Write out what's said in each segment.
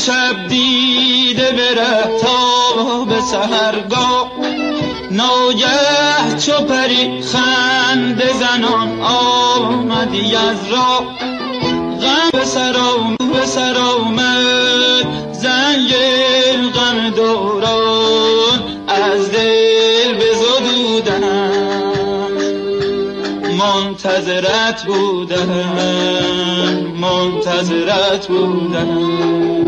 شب دیده بره تا به سحرگاه، ناگه چو پری خنده زنان آمدی از راه، غم به سر آمد زنگ غم دوران، از دل بزدودم منتظرت بودم.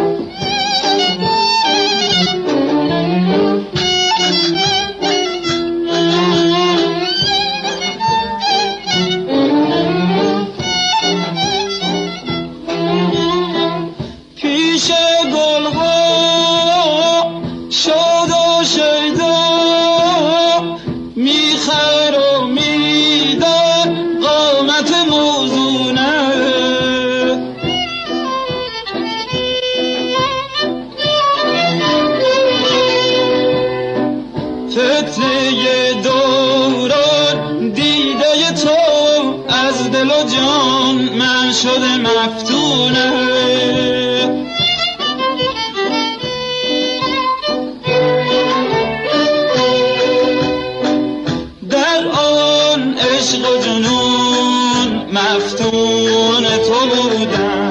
شده مفتونه در آن عشق و جنون، مفتون تو بودم،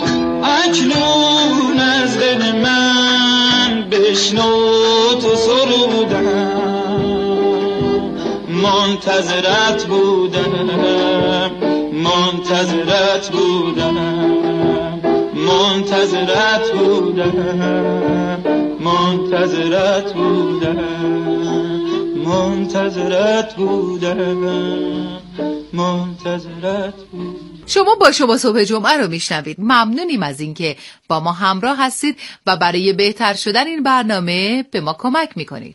اکنون از دل من بشنو تو سرودم، منتظرت بودم منتظرت بودم منتظرت بودم منتظرت بودم منتظرت بودم منتظرت بودم. شما با شما صبح جمعه رو میشنوید. ممنونیم از اینکه با ما همراه هستید و برای بهتر شدن این برنامه به ما کمک میکنید.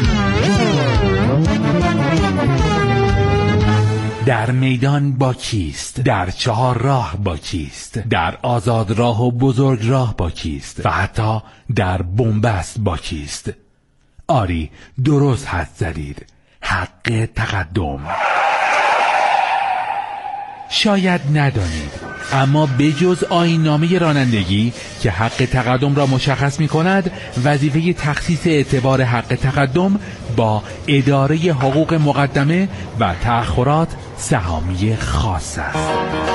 در میدان با کیست؟ در چهار راه با کیست؟ در آزاد راه و بزرگ راه با کیست؟ و حتی در بنبست با کیست؟ آری، درست حد زدید. حق تقدم. شاید ندانید، اما بجز آیین‌نامه رانندگی که حق تقدم را مشخص می کند، وظیفه تخصیص اعتبار حق تقدم با اداره حقوق مقدمه و تأخرات سهامی خاص است.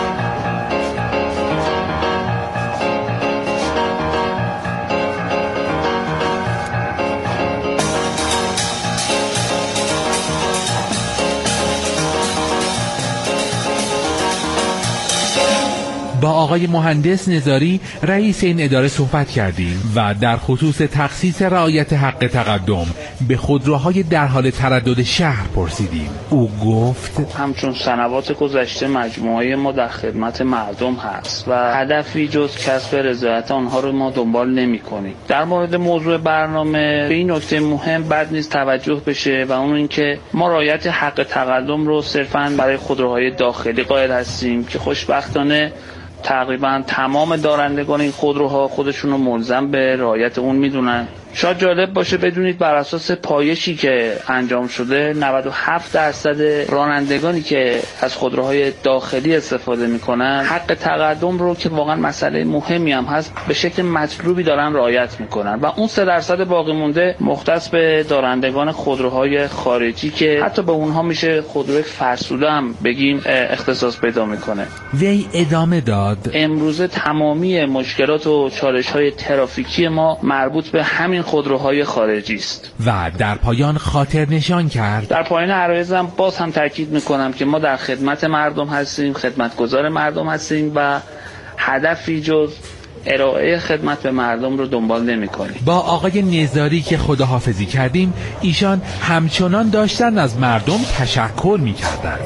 با آقای مهندس نظاری رئیس این اداره صحبت کردیم و در خصوص تخصیص رعایت حق تقدم به خودروهای در حال تردد شهر پرسیدیم. او گفت همچون سنوات گذشته مجموعه ما در خدمت مردم هست و هدفی جز کسب رضایت آنها رو ما دنبال نمی کنیم. در مورد موضوع برنامه به این نکته مهم بد نیست توجه بشه و اون اینکه ما رعایت حق تقدم رو صرفاً برای خودروهای داخلی قائل هستیم که خوشبختانه تقریبا تمام دارندگان این خودروها خودشون رو ملزم به رعایت اون میدونن. شاید جالب باشه بدونید بر اساس پایشی که انجام شده 97% رانندگانی که از خودروهای داخلی استفاده میکنن حق تقدم رو که واقعا مسئله مهمی هم هست به شکل مطلوبی دارن رعایت میکنن و اون 3% باقی مونده مختص به دارندگان خودروهای خارجی که حتی به اونها میشه خودروی فرسوده هم بگیم اختصاص پیدا میکنه. وی ادامه داد امروزه تمامی مشکلات و چالش‌های ترافیکی ما مربوط به همین خودروهای خارجی است. و در پایان خاطر نشان کرد. در پایان عرایزم باز هم تاکید میکنم که ما در خدمت مردم هستیم، خدمتگزار مردم هستیم و هدفی جز ارائه خدمت به مردم رو دنبال نمی‌کنیم. با آقای نظاری که خداحافظی کردیم، ایشان همچنان داشتن از مردم تشکر می‌کردند.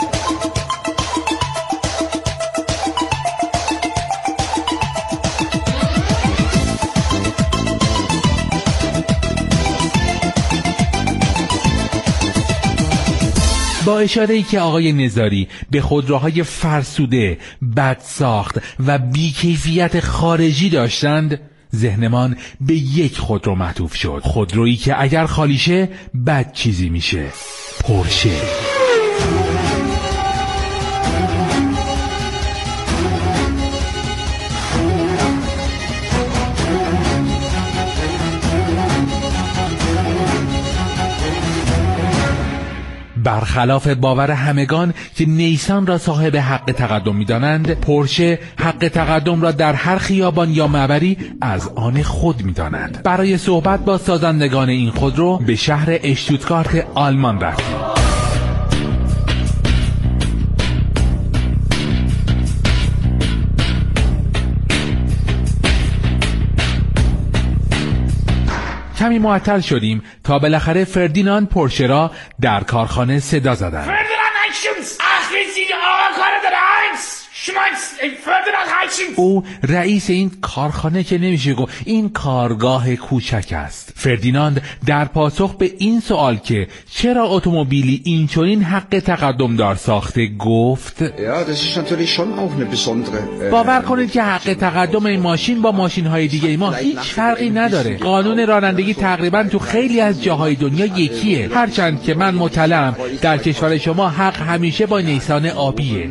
با اشاره‌ای که آقای نظاری به خودروهای فرسوده، بدساخت و بیکیفیت خارجی داشتند، ذهنمان به یک خودرو معطوف شد. خودرویی که اگر خالی شه بد چیزی میشه. پورشه. برخلاف باور همگان که نیسان را صاحب حق تقدم می‌دانند، پورشه حق تقدم را در هر خیابان یا معبری از آن خود می‌داند. برای صحبت با سازندگان این خودرو به شهر اشتوتگارت آلمان رفتیم. کمی معطل شدیم تا بالاخره فردیناند پورشه را در کارخانه صدا زدند. او رئیس این کارخانه که نمیشه گفت، این کارگاه کوچک است. فردیناند در پاسخ به این سوال که چرا اتومبیلی اینچنین حق تقدم دار ساخته گفت باور کنید که حق تقدم این ماشین با ماشین‌های دیگه ما هیچ فرقی نداره. قانون رانندگی تقریبا تو خیلی از جاهای دنیا یکیه، هرچند که من مطلعم در کشور شما حق همیشه با نیسان آبیه.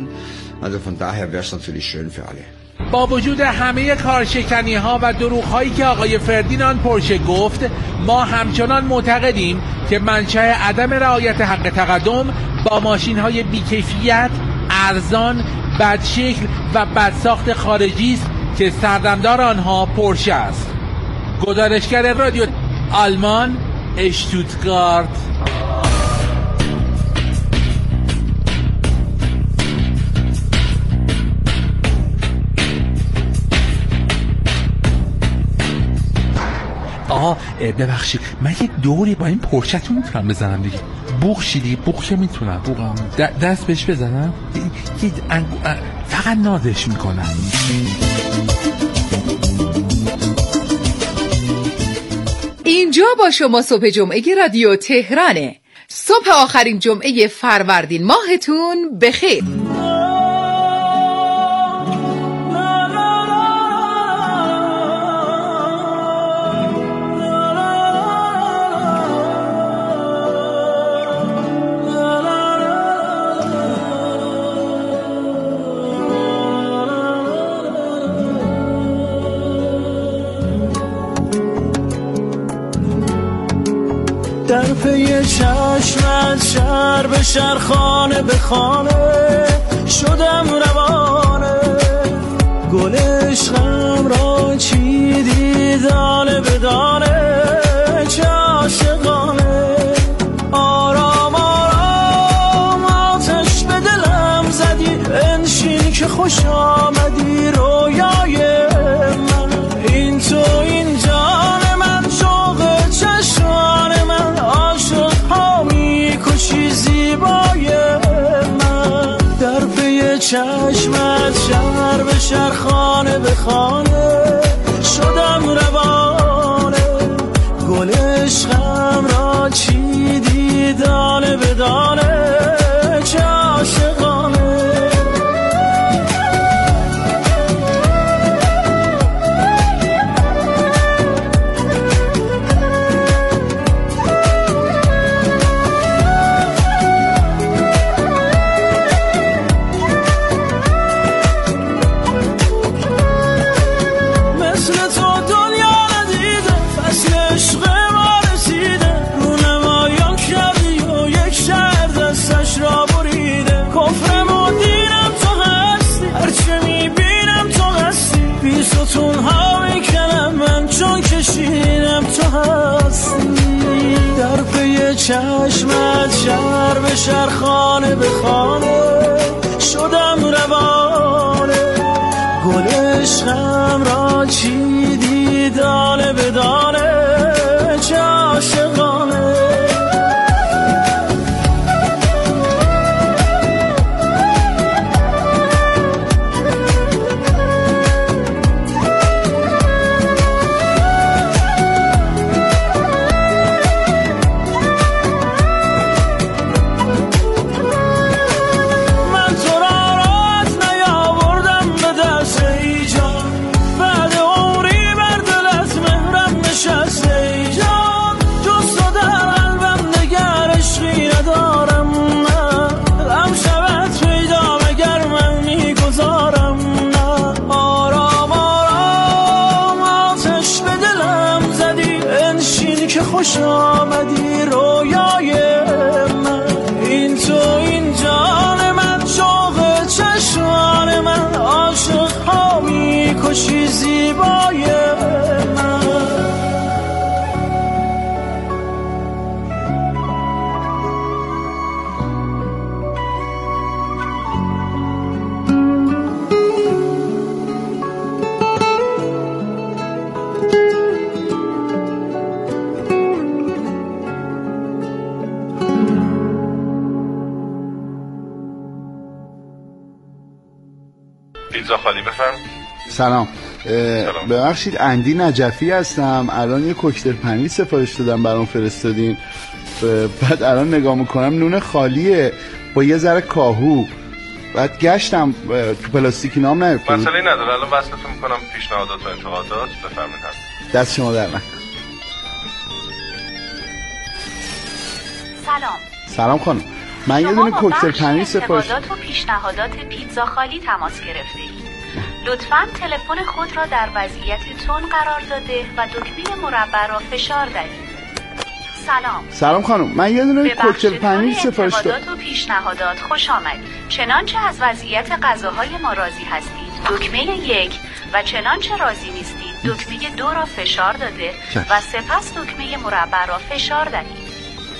با وجود همه کارشکنی ها و دروغ هایی که آقای فردیناند پورشه گفت، ما همچنان معتقدیم که منشأ عدم رعایت حق تقدم با ماشین های بیکیفیت، ارزان، بدشکل و بدساخت خارجی است که سردمدار آنها پورشه است. گزارشگر رادیو آلمان، اشتوتگارت. آقا ببخشید، من یک دوری با این پورشه‌تون میتونم بزنم دیگه؟ بوق که میتونم، بوقم دست بهش بزنم، فقط نازش میکنم. اینجا با شما صبح جمعه رادیو تهرانه. صبح آخرین جمعه فروردین ماهتون بخیر. در پی چشمت شهر به شهر، خانه به خانه شدم روانه. گل عشقم را چیدی دانه به دانه، چه عاشقانه. آرام آرام آتش به دلم زدی، انشین که خوش آمدی رویای من. این تو این جان من، شوق چشمان من، عاشق ها میکشی زیبای من. در پی چشمت شهر به شهر، خانه به خانه شدم روانه. گل عشقم را چیدی دانه به دانه، چه عاشقانه. در پی چشمت شهر به شهر، خانه به خانه شدم روانه. گل عشقم را چیدی دانه به دانه، چه عاشقانه. خوش آمدی رویای من. این خالی. بفرم. سلام. ببخشید اندی نجفی هستم. الان یه کوکتل پنیر سفارش دادم برام فرستادین. بعد الان نگاه میکنم نون خالیه با یه ذره کاهو. بعد گشتم تو پلاستیکی نام نیفتاد. مسئله نداره، الان وصلتون میکنم پیشنهادات و انتقادات. بفرمایید. دست شما در نکنه. سلام خانم. من یه دونه کوکتل پنیر سفارش انتقادات و پیشنهادات پیتزا خالی تماس گرفته‌اید. لطفاً تلفن خود را در وضعیت تون قرار داده و دکمه مربع را فشار دهید. سلام خانم. من یه دونه کوکتل پنیر سفارش دادم. انتقادات و پیشنهادات خوش آمدید. چنانچه از وضعیت غذاهای ما راضی هستید دکمه 1 و چنانچه راضی نیستید دکمه 2 را فشار داده و سپس دکمه مربع را فشار دهید.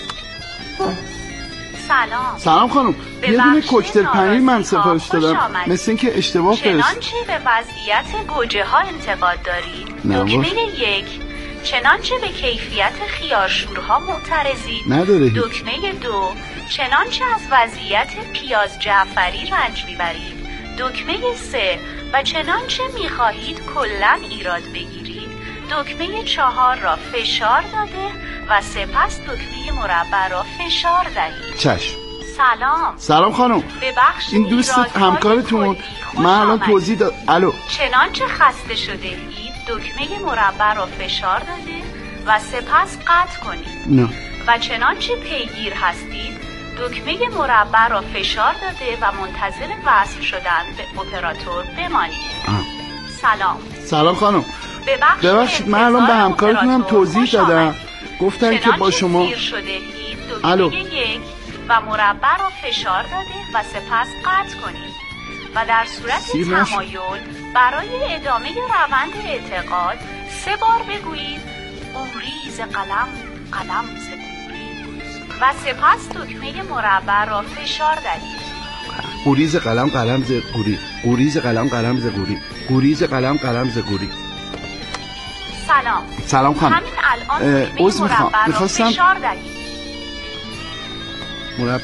سلام خانم. یه دونه کوکتل پنیر من سفارش دادم. مثل اینکه اشتباه فرستادم. چنانچه به وضعیت گوجه ها انتقاد دارید دکمه 1، چنانچه به کیفیت خیارشورها معترضید دکمه 2، چنانچه از وضعیت پیاز جعفری رنج میبرید دکمه 3 و چنانچه میخواهید کلاً ایراد بگیرید دکمه 4 را فشار داده و سپس دکمه مربع را فشار دهید. چشم. سلام خانم. این دوست همکارتون من الان توضیح داد. الو. چنانچه خسته شده اید دکمه مربع را فشار داده و سپس قطع کنید. نه. و چنانچه پیگیر هستید دکمه مربع را فشار داده و منتظر وصل شدن به اپراتور بمانید. سلام خانم. ببخشید من الان به همکارتون هم توضیح دادم. گفتن که با شما سیر شده اید دکمه 1 و مربع را فشار داده و سپس قطع کنید و در صورت تمایل برای ادامه روند اعتقاد 3 بار بگویید قوریز قلم ز قوری و سپس دکمه مربع را فشار دهید. قوریز قلم ز قوری، قوریز قلم ز قوری، قوریز قلم ز قوری. سلام خانم. همین الان دکمه مربع را فشار دهید. مربع.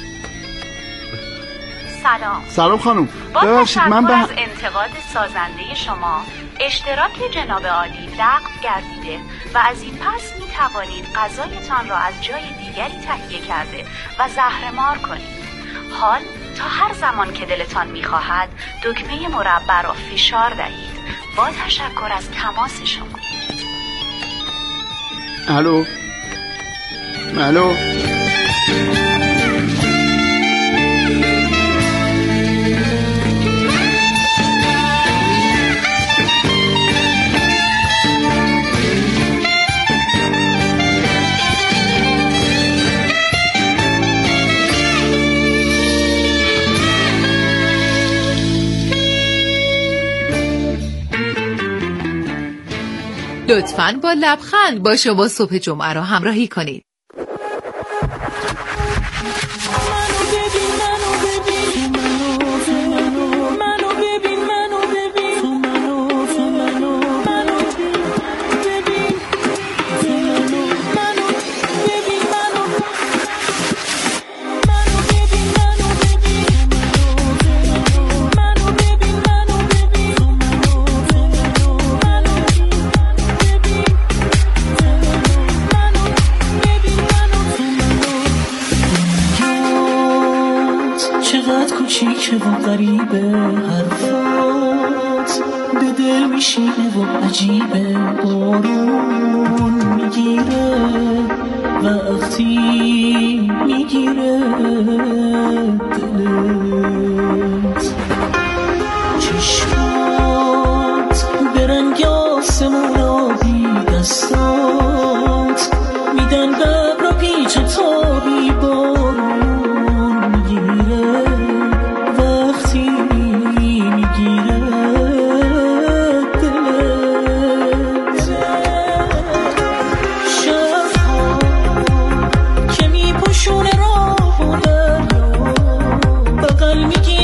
سلام خانم. با تشکر از انتقاد سازنده شما اشتراک جناب عالی لغو گردیده و از این پس می توانید غذایتان را از جای دیگری تهیه کرده و زهرمار کنید. حال تا هر زمان که دلتان می خواهد دکمه مربع را فشار دهید. با تشکر از تماس شما. الو. لطفاً با لبخند با شما صبح جمعه را همراهی کنید. کوچیکه و غریبه حرفات به دل میشینه و عجیبه بارون میگیره وقتی میگیره دلت چشمات به رنگ آسمون آبی دستات میدن ببر و پیچ تابی بارون میگیره وقتی میگیره دلت شبها که میپوشونه راه و دریا بغل میگیره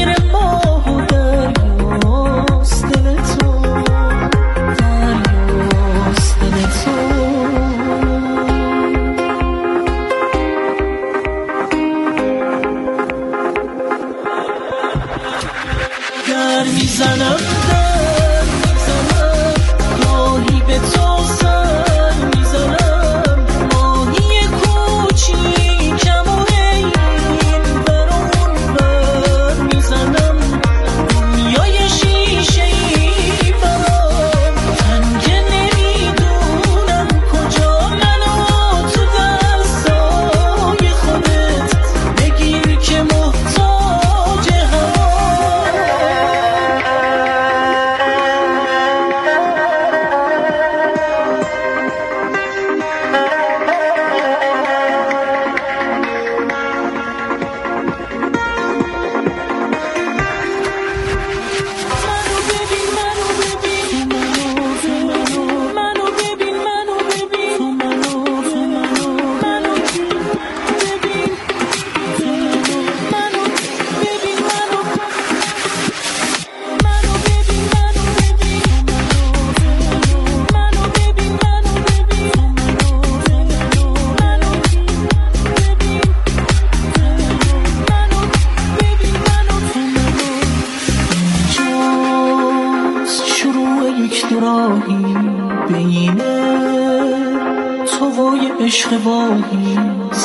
یک دو راهی بینه تو و یه عشق واهی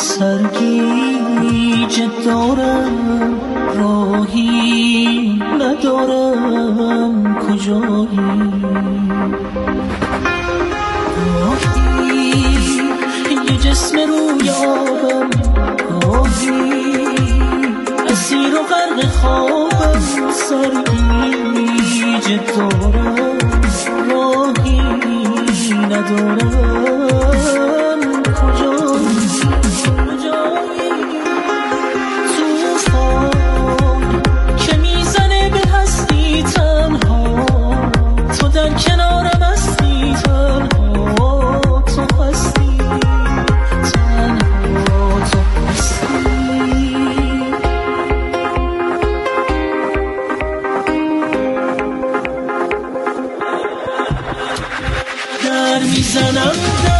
سرگیجه دارم راهی ندارم کجایی راهی یه جسم روی آبم راهی اسیر و غرق خوابم سرگیجه دارم راهی ندارم کجایی توفان که میزنه به هستی تنها تو در کنارم هستی تنها تو هستی تنها تو هستی در میزنم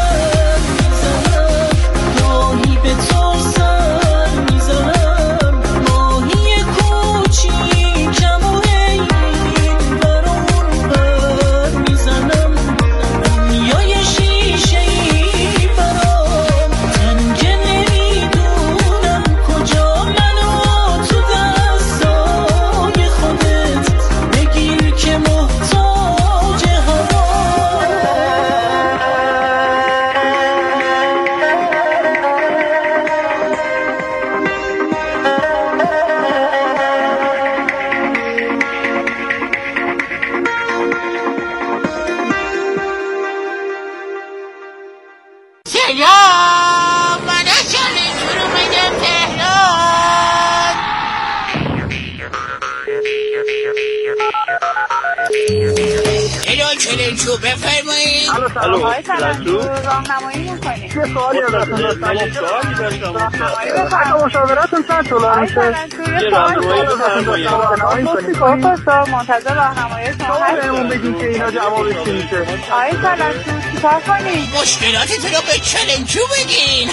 راهی به تو سر میزنم ماهی کوچیکم و این برون بر میزنم دنیای شیشه‌ای برام تنگه نمیدونم کجا منو تو دستای خودت بگیر که محتاج سلام من از چالنجور اومدم تهران. الو چالنجور بفرمایید. الو آقای چالنجور راهنمایی میکنید؟ چه سوالی ازتون داشتم؟ مشاورتون چند طول میشه؟ یه راهنمایی بفرمایید. منتظر راهنمایی شما هستیم. بهمون بگین که اینا جوابش چی میشه؟ آقای چالنجور چیکار کنید؟ مشکلاتتون رو به چالنجور بگین.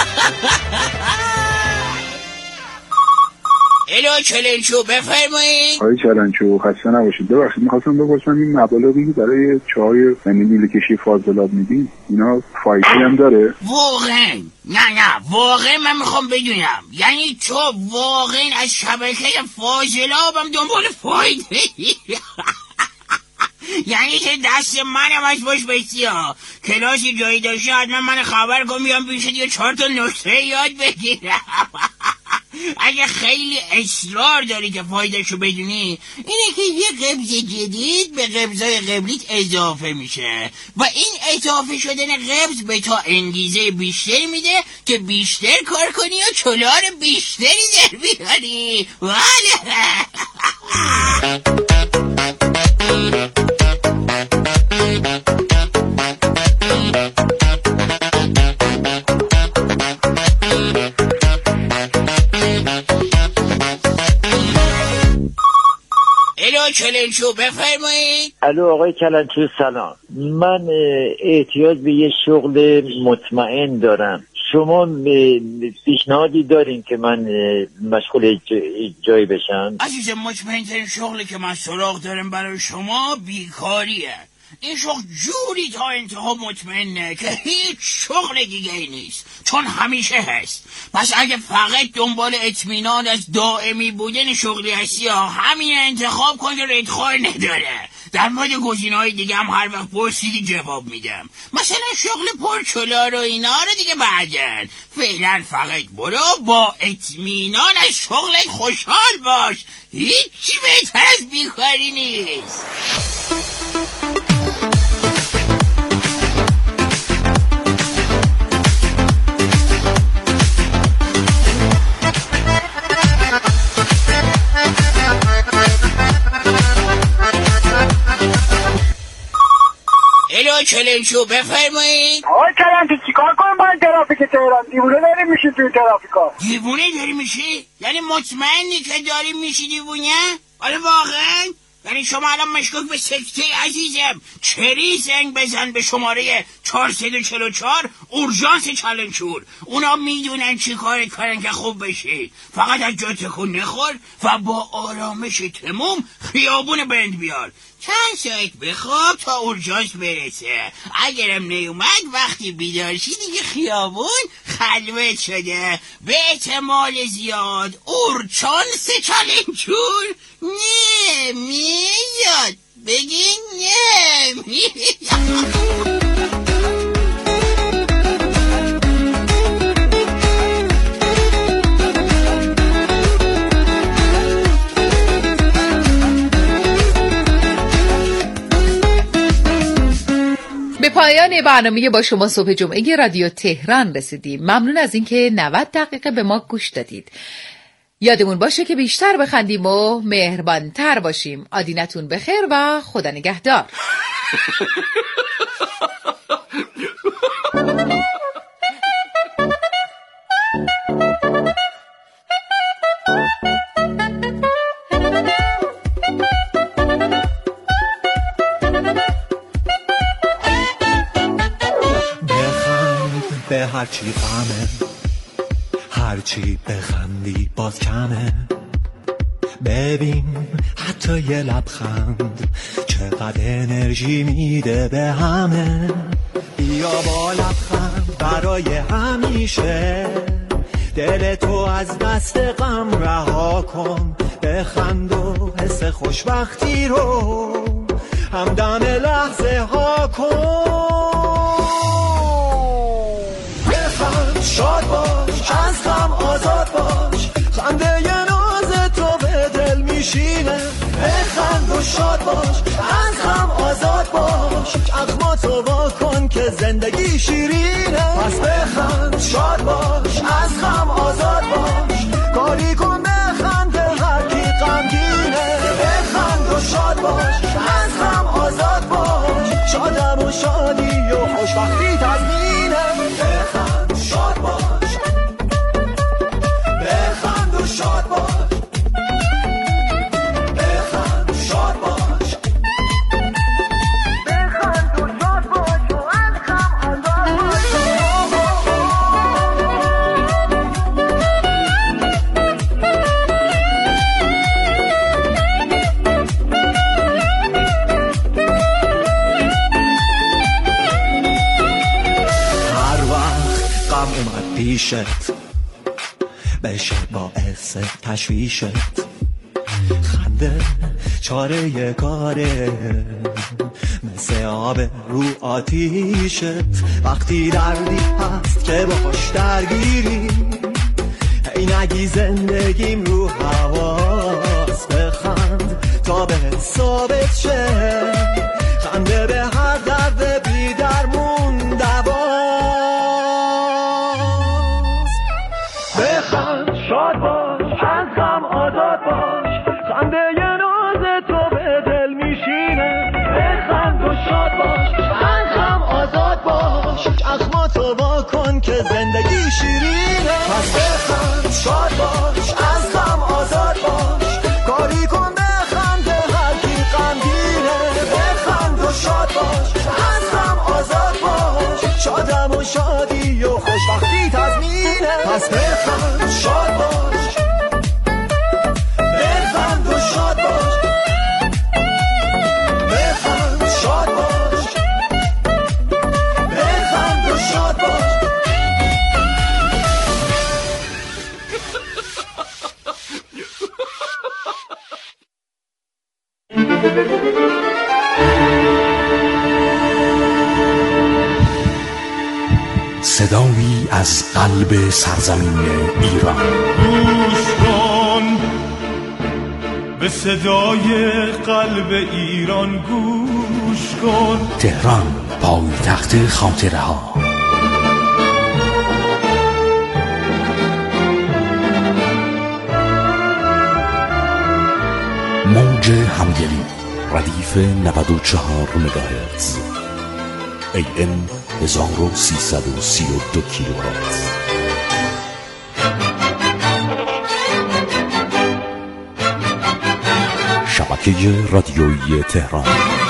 الو چالنجور بفرمایید. آقای چالنجور خسته نباشید. ببخشید می‌خواستم بپرسم این مبالغی برای چای نیل کشی فاضلاب میدین اینا فایده هم داره؟ واقعا نه واقعا من میخوام بدونم یعنی تو واقعا از شبکه فاضلابم دنبال فایده یعنی که دست منم از باش بستی ها کلاسی جایی داشته حتما من خبر کن میام پیشت یه 4 تا نکته یاد بگیرم. اگه خیلی اصرار داری که فایدهشو بدونی اینه که یه قبض جدید به قبضای قبلیت اضافه میشه و این اضافه شدن قبض به تا انگیزه بیشتری میده که بیشتر کار کنی و چلار بیشتری در بیاری. الو چالنجور بفرمایید. الو آقای چالنجور سلام. من احتیاج به یه شغل مطمئن دارم. شما پیشنهادی دارین که من مشغول جایی بشم؟ عزیزم مطمئن ترین شغلی که من سراغ دارم برای شما بیکاریه. این شغل جوری تا انتها مطمئنه که هیچ شغل دیگه نیست چون همیشه هست. پس اگه فقط دنبال اطمینان از دائمی بودن شغلی هستی همین انتخاب کن که ردخور نداره. در مورد گزینه‌های دیگه هم هر وقت پرسیدی جواب میدم. مثلا شغل پرچلار و اینا رو دیگه بعدن. فعلا فقط برو با اطمینان از شغلت خوشحال باش. هیچی بهتر از بیکاری نیست. الو چالنجور بفرمایید. آقای چالنجور چیکار کنیم با این ترافیک تهران؟ دیوونه داری میشی توی ترافیکا. دیوونه داری میشی؟ یعنی مطمئنی که داری میشی دیوونه؟ آره واقعا؟ یعنی شما الان مشکوک به سکته عزیزم. چری زنگ بزن به شماره 444 اورژانس چالنچور. اونا میدونن چی کارن که خوب بشی. فقط از جا تکون نخور و با آرامش تموم خیابون بند بیار. چند ساعت بخواب تا اورژانس برسه. اگرم نیومد وقتی بیدار شی دیگه خیابون خلوت شده. به احتمال زیاد اورژانس چالنچور نمیاد. بگین نمیاد. به پایان برنامه با شما صبح جمعه رادیو تهران رسیدیم. ممنون از اینکه 90 دقیقه به ما گوش دادید. یادمون باشه که بیشتر بخندیم و مهربانتر باشیم. آدینتون بخیر و خدا نگهدار. به هرچی غمه، هرچی بخندی باز کمه. ببین حتی یه لبخند چقدر انرژی میده به همه. بیا با لبخند برای همیشه دل تو از دست غم رها کن. بخند و حس خوشبختی رو همدم لحظه ها کن. شاد باش، از غم آزاد باش، خنده ی ناز تو به دل میشینه. بخند و شاد باش، از غم آزاد باش، چشماتو وا کن که زندگی شیرینه. پس بخند شاد باش، از غم آزاد باش، کاری کن بخند هر کی غمگینه. بخند و شاد باش، از غم آزاد باش، شادم و شادی و خوشبختی تضمینه. بخند شاد باش، بخند و شاد باش، بخند شاد باش، بخند و شاد باش و از غم آزاد پیشت بشه باعث تشویشت. خنده چاره کاره مثل آب رو آتیشت. وقتی دردی هست که باش درگیری، ای نگی زندگیم رو حواس. بخند تا به ثابت شه، خنده به هر درد بی درمون دوا. شاد باش، از غم آزاد باش، خنده ی ناز تو به دل میشینه. بخند و شاد باش، از غم آزاد باش، چشماتو وا کن که زندگی شیرینه. پس بخند شاد باش، از غم آزاد باش، کاری کن بخند هر کی غمگینه. بخند و شاد باش، از غم آزاد باش، شادم و شادی و خوشبختی تضمینه. پس بخند شاد باش، بخند و شاد باش، بخند شاد باش، بخند و شاد باش. صدایی از قلب سرزمین ایران. گوش کن به صدای قلب ایران، گوش کن. تهران، پایتخت خاطره ها. موج همگلی ردیف 94 مگاهرتز، AM 1332 کیلوهرتز. شبکه رادیویی تهران.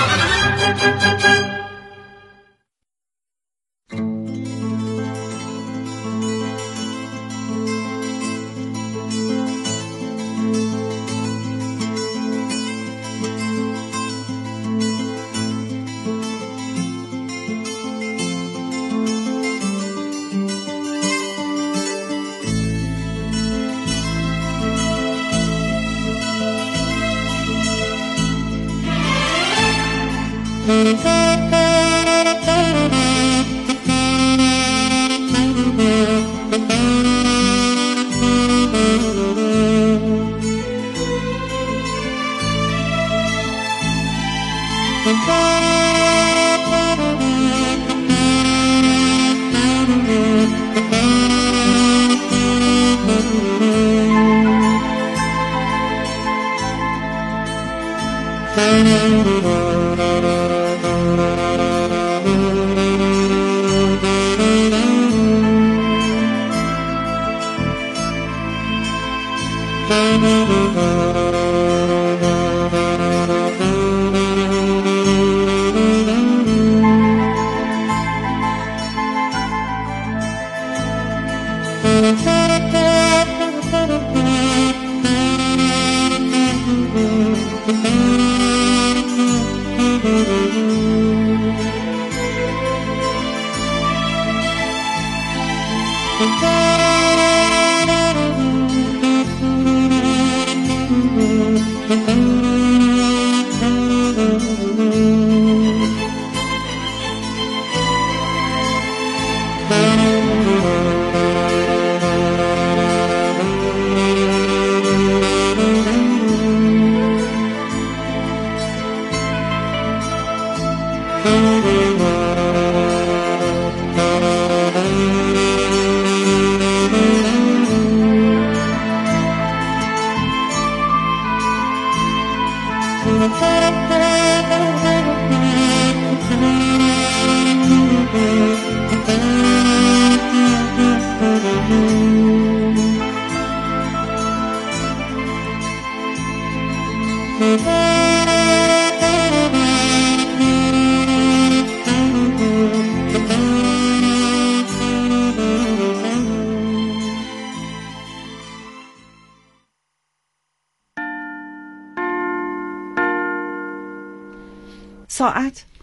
ساعت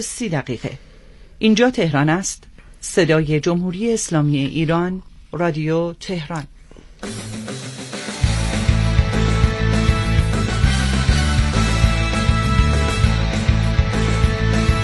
8:30. اینجا تهران است. صدای جمهوری اسلامی ایران، رادیو تهران.